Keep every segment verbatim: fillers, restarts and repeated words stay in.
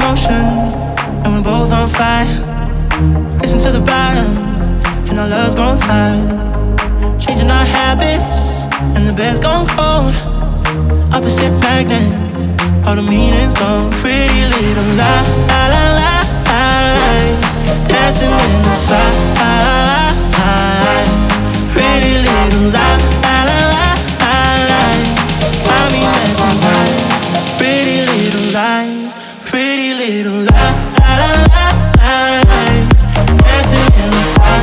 motion, and we're both on fire. Racing to the bottom, and our love's grown tired. Changing our habits, and the bed's gone cold. Opposite magnets, all the meaning's gone. Pretty little lie, la la la la lies, dancing in the fire. Pretty little lie, la la la la lies, got me mesmerized. Pretty little lies, pretty little lie, la la la la lies, dancing in the fire.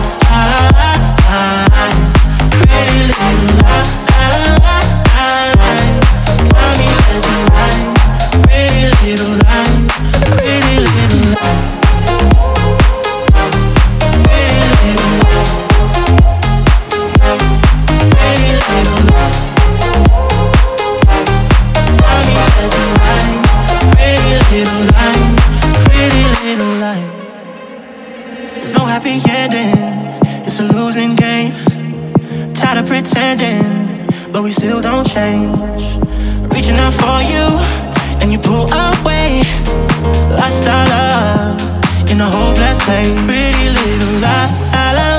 Pretty little lie, la la la la lies, got me mesmerized. Pretty little lies, pretty little lies, pretty little lies, pretty little lies, got me mesmerized. Pretty little lies, pretty little lies. No happy ending, it's a losing game. Tired of pretending, but we still don't change. Reaching out for you, and you pull away. Lost our love in a hopeless place. Pretty little lie, la la